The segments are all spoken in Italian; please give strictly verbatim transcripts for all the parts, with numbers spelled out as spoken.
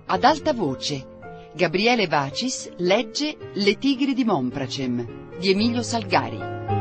Ad alta voce, Gabriele Vacis legge Le tigri di Monpracem di Emilio Salgari.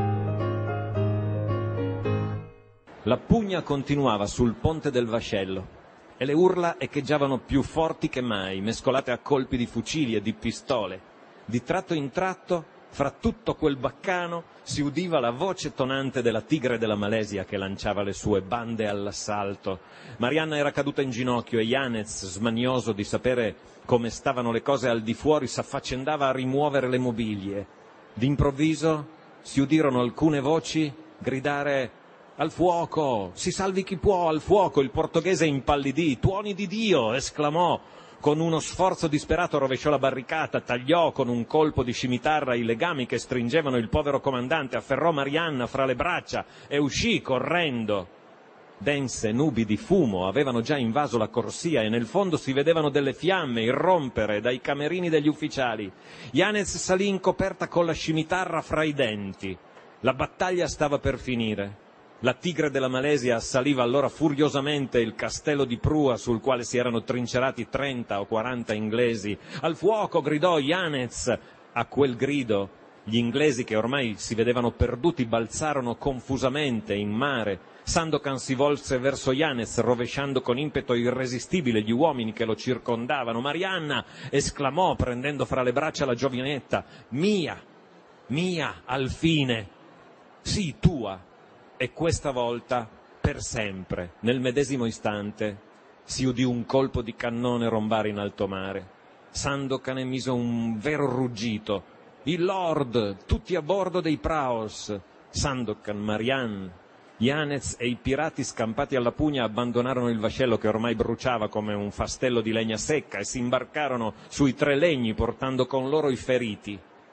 La pugna continuava sul ponte del vascello e le urla echeggiavano più forti che mai, mescolate a colpi di fucili e di pistole. Di tratto in tratto, fra tutto quel baccano, si udiva la voce tonante della tigre della Malesia che lanciava le sue bande all'assalto. Marianna era caduta in ginocchio e Yanez, smanioso di sapere come stavano le cose al di fuori, s'affaccendava a rimuovere le mobilie. D'improvviso si udirono alcune voci gridare: «Al fuoco! Si salvi chi può, al fuoco!» Il portoghese impallidì. «Tuoni di Dio!» esclamò. Con uno sforzo disperato rovesciò la barricata, tagliò con un colpo di scimitarra i legami che stringevano il povero comandante, afferrò Marianna fra le braccia e uscì correndo. Dense nubi di fumo avevano già invaso la corsia e nel fondo si vedevano delle fiamme irrompere dai camerini degli ufficiali. Yanez salì in coperta con la scimitarra fra i denti. La battaglia stava per finire. La tigre della Malesia assaliva allora furiosamente il castello di Prua sul quale si erano trincerati trenta o quaranta inglesi. «Al fuoco!» gridò Yanez. A quel grido gli inglesi, che ormai si vedevano perduti, balzarono confusamente in mare. Sandokan si volse verso Yanez, rovesciando con impeto irresistibile gli uomini che lo circondavano. «Marianna!» esclamò, prendendo fra le braccia la giovinetta. «Mia! Mia, al fine! Sì, tua!» E questa volta, per sempre, nel medesimo istante, si udì un colpo di cannone rombare in alto mare. Sandokan emise un vero ruggito. «Il Lord! Tutti a bordo dei praos!» Sandokan, Marianne, Yanez e i pirati scampati alla pugna abbandonarono il vascello che ormai bruciava come un fastello di legna secca e si imbarcarono sui tre legni portando con loro i feriti.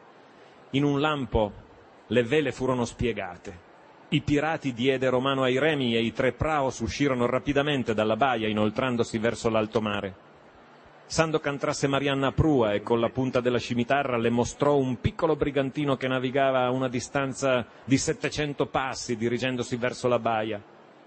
In un lampo le vele furono spiegate. I pirati diedero mano ai remi e i tre praos uscirono rapidamente dalla baia inoltrandosi verso l'alto mare. Sandokan trasse Marianna a prua e con la punta della scimitarra le mostrò un piccolo brigantino che navigava a una distanza di settecento passi dirigendosi verso la baia.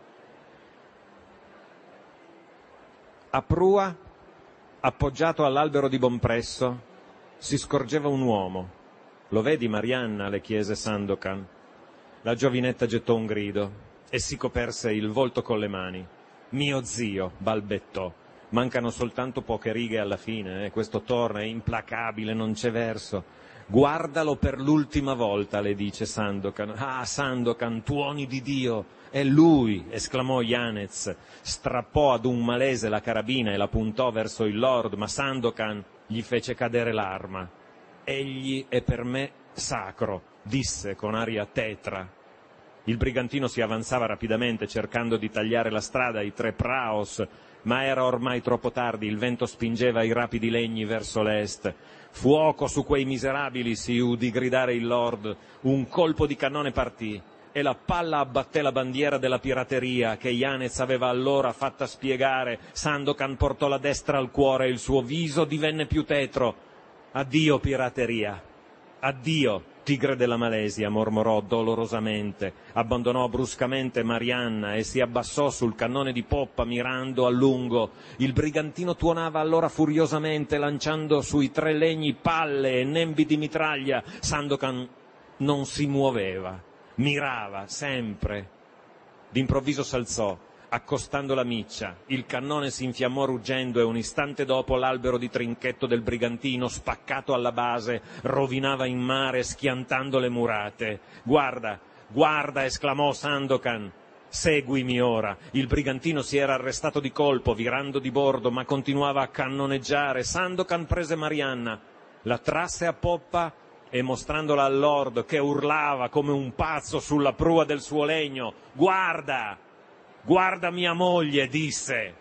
A prua, appoggiato all'albero di Bompresso, si scorgeva un uomo. «Lo vedi, Marianna?» le chiese Sandokan. La giovinetta gettò un grido e si coperse il volto con le mani. «Mio zio», balbettò. «Mancano soltanto poche righe alla fine, eh? Questo torna, è implacabile, non c'è verso». «Guardalo per l'ultima volta», le dice Sandokan. «Ah, Sandokan, tuoni di Dio, è lui!» esclamò Yanez. Strappò ad un malese la carabina e la puntò verso il Lord, ma Sandokan gli fece cadere l'arma. «Egli è per me sacro», disse con aria tetra. Il brigantino si avanzava rapidamente cercando di tagliare la strada ai tre praos, ma era ormai troppo tardi, il vento spingeva i rapidi legni verso l'est. «Fuoco su quei miserabili!» si udì gridare il Lord. Un colpo di cannone partì e la palla abbatté la bandiera della pirateria che Yanez aveva allora fatta spiegare. Sandokan portò la destra al cuore e il suo viso divenne più tetro. «Addio pirateria! Addio, tigre della Malesia!» mormorò dolorosamente. Abbandonò bruscamente Marianna e si abbassò sul cannone di poppa mirando a lungo. Il brigantino tuonava allora furiosamente, lanciando sui tre legni palle e nembi di mitraglia. Sandokan non si muoveva, mirava sempre. D'improvviso s'alzò, accostando la miccia. Il cannone si infiammò ruggendo e un istante dopo l'albero di trinchetto del brigantino, spaccato alla base, rovinava in mare schiantando le murate. «Guarda, guarda!» esclamò Sandokan. «Seguimi ora!» Il brigantino si era arrestato di colpo, virando di bordo, ma continuava a cannoneggiare. Sandokan prese Marianna, la trasse a poppa e mostrandola al Lord, che urlava come un pazzo sulla prua del suo legno: «Guarda! Guarda mia moglie!» disse.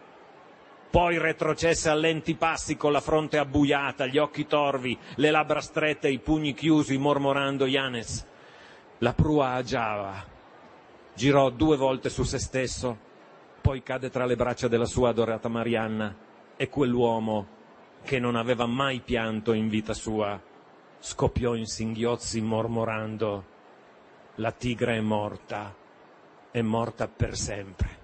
Poi retrocesse a lenti passi con la fronte abbuiata, gli occhi torvi, le labbra strette e i pugni chiusi, mormorando: «Yanez, la prua agiava». Girò due volte su se stesso, poi cadde tra le braccia della sua adorata Marianna e quell'uomo, che non aveva mai pianto in vita sua, scoppiò in singhiozzi mormorando: «La tigre è morta, è morta per sempre».